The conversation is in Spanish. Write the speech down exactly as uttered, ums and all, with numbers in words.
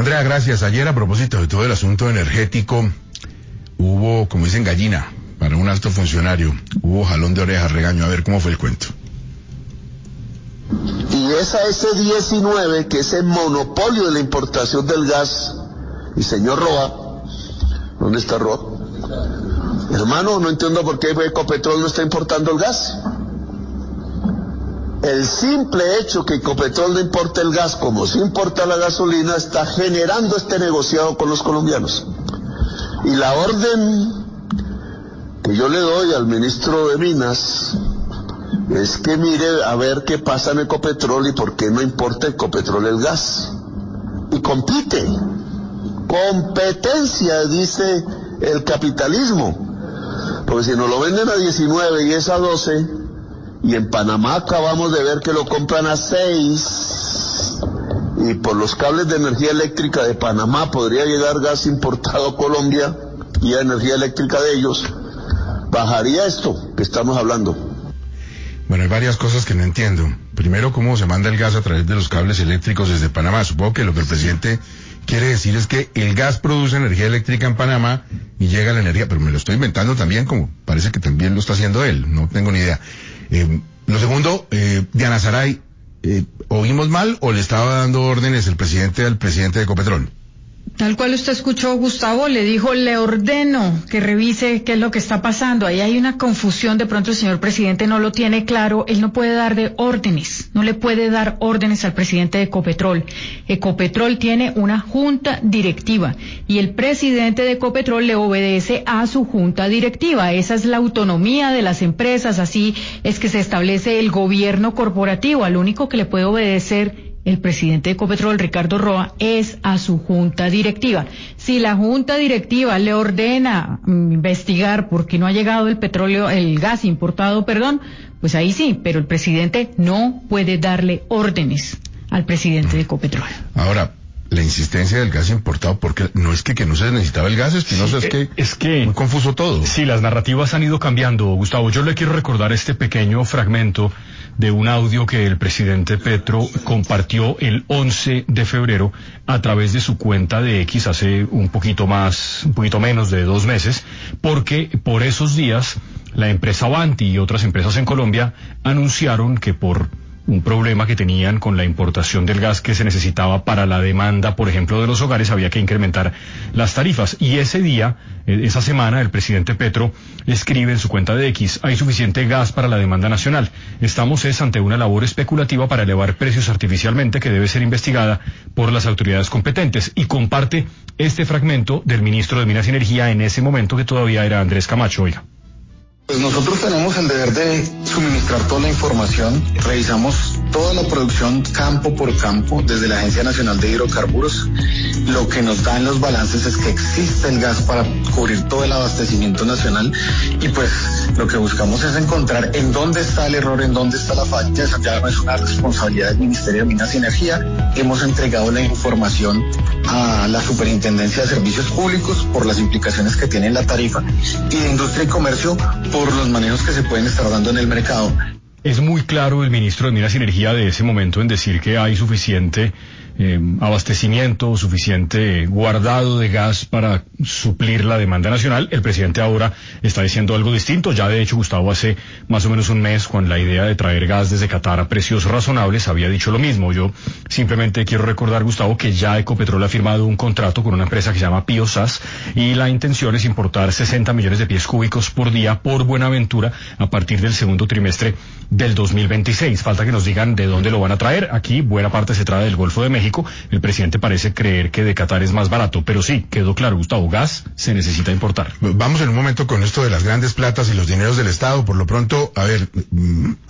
Andrea, gracias. Ayer, a propósito de todo el asunto energético, hubo, como dicen, gallina para un alto funcionario. Hubo jalón de orejas, regaño. A ver, ¿cómo fue el cuento? Y es a ese diecinueve, que es el monopolio de la importación del gas. Y señor Roa, ¿dónde está Roa? Hermano, no entiendo por qué Ecopetrol no está importando el gas. El simple hecho que Ecopetrol no importe el gas, como se importa la gasolina, está generando este negociado con los colombianos. Y la orden que yo le doy al ministro de Minas es que mire a ver qué pasa en Ecopetrol y por qué no importa Ecopetrol el gas. Y compite. Competencia, dice el capitalismo. Porque si nos lo venden a diecinueve y es a doce, y en Panamá acabamos de ver que lo compran a seis, y por los cables de energía eléctrica de Panamá podría llegar gas importado a Colombia y a energía eléctrica de ellos, bajaría esto que estamos hablando. Bueno, hay varias cosas que no entiendo. Primero, cómo se manda el gas a través de los cables eléctricos desde Panamá. Supongo que lo que el presidente quiere decir es que el gas produce energía eléctrica en Panamá y llega la energía, pero me lo estoy inventando también, como parece que también lo está haciendo él, no tengo ni idea. Eh, lo segundo, eh, Diana Saray, eh, ¿oímos mal o le estaba dando órdenes el presidente al presidente de Ecopetrol? Tal cual usted escuchó, Gustavo, le dijo, le ordeno que revise qué es lo que está pasando. Ahí hay una confusión, de pronto el señor presidente no lo tiene claro, él no puede dar de órdenes, no le puede dar órdenes al presidente de Ecopetrol. Ecopetrol tiene una junta directiva y el presidente de Ecopetrol le obedece a su junta directiva. Esa es la autonomía de las empresas, así es que se establece el gobierno corporativo. Al único que le puede obedecer el presidente de Ecopetrol, Ricardo Roa, es a su junta directiva. Si la junta directiva le ordena um, investigar por qué no ha llegado el petróleo, el gas importado, perdón, pues ahí sí, pero el presidente no puede darle órdenes al presidente de Ecopetrol. Ahora, la insistencia del gas importado, porque no es que, que no se necesitaba el gas, Espinosa, sí, es que es que muy confuso todo. Sí, las narrativas han ido cambiando, Gustavo. Yo le quiero recordar este pequeño fragmento de un audio que el presidente Petro compartió el once de febrero a través de su cuenta de X hace un poquito más, un poquito menos de dos meses, porque por esos días la empresa Avanti y otras empresas en Colombia anunciaron que por un problema que tenían con la importación del gas que se necesitaba para la demanda, por ejemplo, de los hogares, había que incrementar las tarifas. Y ese día, esa semana, el presidente Petro escribe en su cuenta de X, hay suficiente gas para la demanda nacional. Estamos es ante una labor especulativa para elevar precios artificialmente que debe ser investigada por las autoridades competentes. Y comparte este fragmento del ministro de Minas y Energía en ese momento, que todavía era Andrés Camacho. Oiga. Pues nosotros tenemos el deber de suministrar toda la información, revisamos toda la producción campo por campo desde la Agencia Nacional de Hidrocarburos. Lo que nos dan los balances es que existe el gas para cubrir todo el abastecimiento nacional y pues lo que buscamos es encontrar en dónde está el error, en dónde está la falla. Esa ya no es una responsabilidad del Ministerio de Minas y Energía. Hemos entregado la información a la Superintendencia de Servicios Públicos por las implicaciones que tiene la tarifa y de Industria y Comercio por los manejos que se pueden estar dando en el mercado. Es muy claro el ministro de Minas y Energía de ese momento en decir que hay suficiente eh, abastecimiento, suficiente guardado de gas para suplir la demanda nacional. El presidente ahora está diciendo algo distinto. Ya de hecho, Gustavo, hace más o menos un mes, con la idea de traer gas desde Qatar a precios razonables, había dicho lo mismo. Yo simplemente quiero recordar, Gustavo, que ya Ecopetrol ha firmado un contrato con una empresa que se llama Piosas y la intención es importar sesenta millones de pies cúbicos por día por Buenaventura a partir del segundo trimestre del dos mil veintiséis. Falta que nos digan de dónde lo van a traer. Aquí buena parte se trae del Golfo de México. El presidente parece creer que de Qatar es más barato, pero sí, quedó claro, Gustavo, gas se necesita importar. Vamos en un momento con esto de las grandes platas y los dineros del Estado. Por lo pronto, a ver...